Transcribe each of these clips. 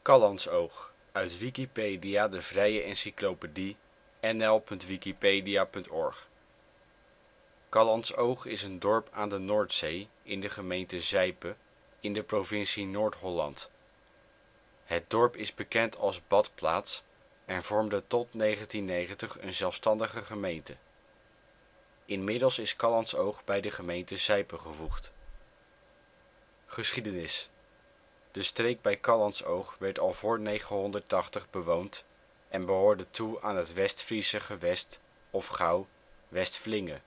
Callantsoog, uit Wikipedia, de vrije encyclopedie. nl.wikipedia.org. Callantsoog is een dorp aan de Noordzee in de gemeente Zijpe, in de provincie Noord-Holland. Het dorp is bekend als badplaats en vormde tot 1990 een zelfstandige gemeente. Inmiddels is Callantsoog bij de gemeente Zijpe gevoegd. Geschiedenis. De streek bij Callantsoog werd al voor 980 bewoond en behoorde toe aan het Westfriese gewest of gauw Westflinge.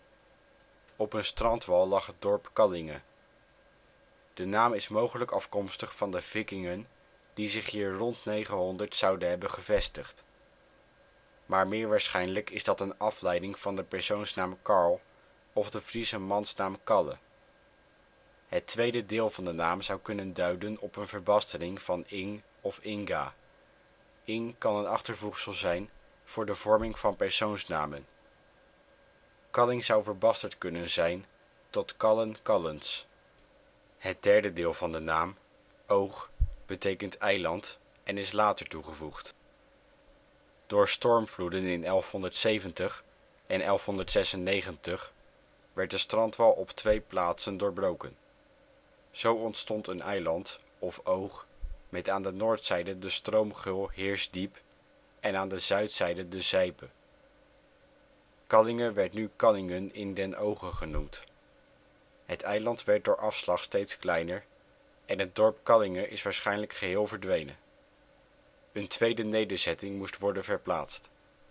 Op een strandwal lag het dorp Kallinge. De naam is mogelijk afkomstig van de Vikingen die zich hier rond 900 zouden hebben gevestigd. Maar meer waarschijnlijk is dat een afleiding van de persoonsnaam Carl of de Friese mansnaam Kalle. Het tweede deel van de naam zou kunnen duiden op een verbastering van ing of inga. Ing kan een achtervoegsel zijn voor de vorming van persoonsnamen. Kalling zou verbasterd kunnen zijn tot Kallen Kallens. Het derde deel van de naam, oog, betekent eiland en is later toegevoegd. Door stormvloeden in 1170 en 1196 werd de strandwal op twee plaatsen doorbroken. Zo ontstond een eiland of oog met aan de noordzijde de stroomgeul Heersdiep en aan de zuidzijde de Zijpe. Kallinge werd nu Kallingen in den Oge genoemd. Het eiland werd door afslag steeds kleiner en het dorp Kallinge is waarschijnlijk geheel verdwenen. Een tweede nederzetting moest worden verplaatst.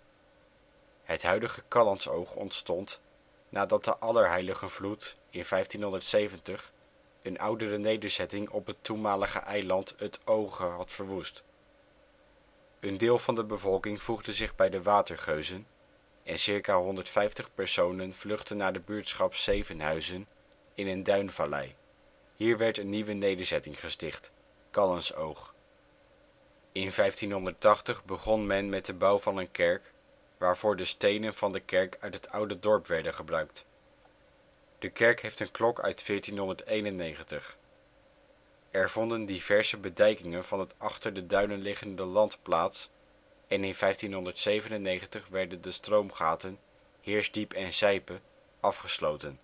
Het huidige Callantsoog ontstond nadat de Allerheiligenvloed in 1570 een oudere nederzetting op het toenmalige eiland het Oge had verwoest. Een deel van de bevolking voegde zich bij de watergeuzen en circa 150 personen vluchtten naar de buurtschap Zevenhuizen in een duinvallei. Hier werd een nieuwe nederzetting gesticht, Callensoog. In 1580 begon men met de bouw van een kerk, waarvoor de stenen van de kerk uit het oude dorp werden gebruikt. De kerk heeft een klok uit 1491. Er vonden diverse bedijkingen van het achter de duinen liggende land plaats en in 1597 werden de stroomgaten Heersdiep en Zijpe afgesloten.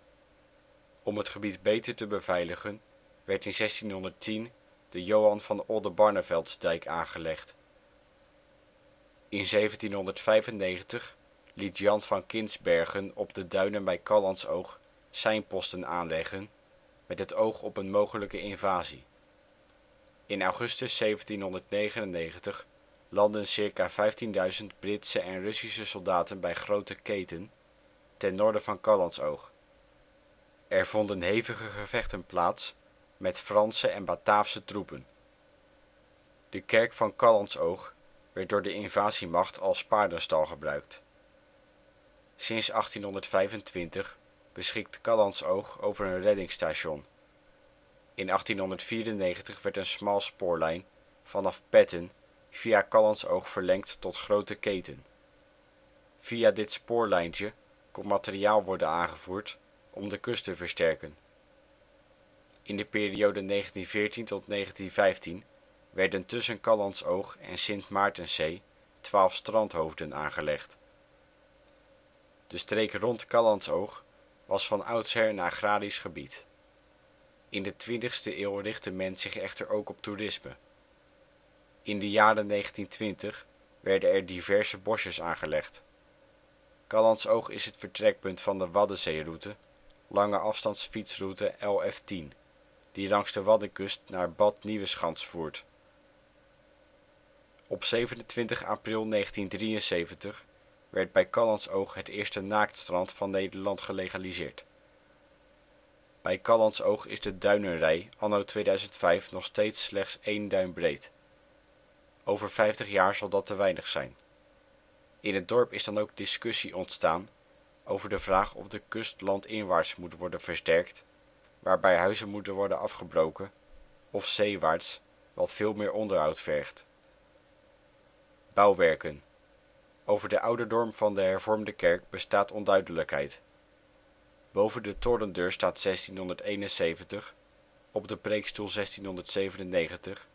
Om het gebied beter te beveiligen werd in 1610 de Johan van Oldebarneveldsdijk aangelegd. In 1795 liet Jan van Kinsbergen op de duinen bij Callantsoog seinposten aanleggen met het oog op een mogelijke invasie. In augustus 1799 landden circa 15.000 Britse en Russische soldaten bij Grote Keeten, ten noorden van Callantsoog. Er vonden hevige gevechten plaats met Franse en Bataafse troepen. De kerk van Callantsoog werd door de invasiemacht als paardenstal gebruikt. Sinds 1825 beschikt Callantsoog over een reddingsstation. In 1894 werd een smalspoorlijn vanaf Petten via Callantsoog verlengd tot Grote Keeten. Via dit spoorlijntje kon materiaal worden aangevoerd om de kust te versterken. In de periode 1914 tot 1915 werden tussen Callantsoog en Sint Maartenszee 12 strandhoofden aangelegd. De streek rond Callantsoog was van oudsher een agrarisch gebied. In de 20e eeuw richtte men zich echter ook op toerisme. In de jaren 1920 werden er diverse bosjes aangelegd. Callantsoog is het vertrekpunt van de Waddenzeeroute, lange afstandsfietsroute LF10, die langs de Waddenkust naar Bad Nieuweschans voert. Op 27 april 1973 werd bij Callantsoog het eerste naaktstrand van Nederland gelegaliseerd. Bij Callantsoog is de duinenrij anno 2005 nog steeds slechts 1 duim breed. Over 50 jaar zal dat te weinig zijn. In het dorp is dan ook discussie ontstaan over de vraag of de kust landinwaarts moet worden versterkt, waarbij huizen moeten worden afgebroken, of zeewaarts, wat veel meer onderhoud vergt. Bouwwerken. Over de ouderdom van de hervormde kerk bestaat onduidelijkheid. Boven de torendeur staat 1671, op de preekstoel 1697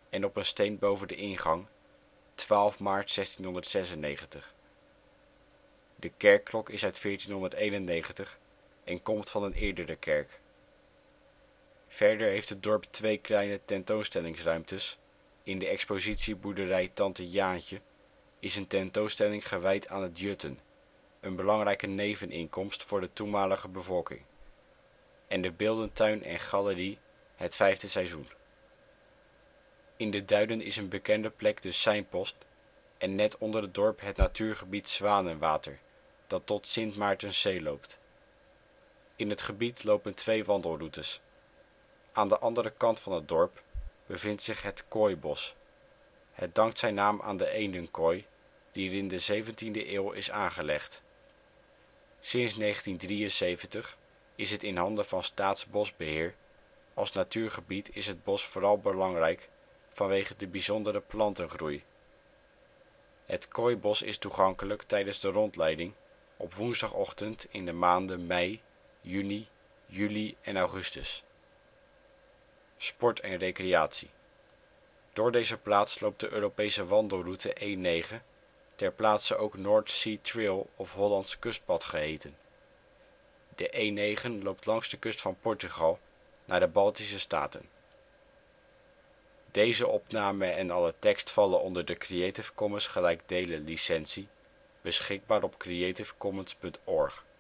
en op een steen boven de ingang, 12 maart 1696. De kerkklok is uit 1491 en komt van een eerdere kerk. Verder heeft het dorp twee kleine tentoonstellingsruimtes. In de expositieboerderij Tante Jaantje is een tentoonstelling gewijd aan het jutten, een belangrijke neveninkomst voor de toenmalige bevolking, en de beeldentuin en galerie Het Vijfde Seizoen. In de Duinen is een bekende plek de Seinpost en net onder het dorp het natuurgebied Zwanenwater, dat tot Sint Maartenszee loopt. In het gebied lopen twee wandelroutes. Aan de andere kant van het dorp bevindt zich het Kooibos. Het dankt zijn naam aan de eendenkooi die er in de 17e eeuw is aangelegd. Sinds 1973 is het in handen van Staatsbosbeheer. Als natuurgebied is het bos vooral belangrijk vanwege de bijzondere plantengroei. Het Kooibos is toegankelijk tijdens de rondleiding op woensdagochtend in de maanden mei, juni, juli en augustus. Sport en recreatie. Door deze plaats loopt de Europese wandelroute E9, ter plaatse ook North Sea Trail of Hollands Kustpad geheten. De E9 loopt langs de kust van Portugal naar de Baltische staten. Deze opname en alle tekst vallen onder de Creative Commons gelijkdelen licentie, beschikbaar op creativecommons.org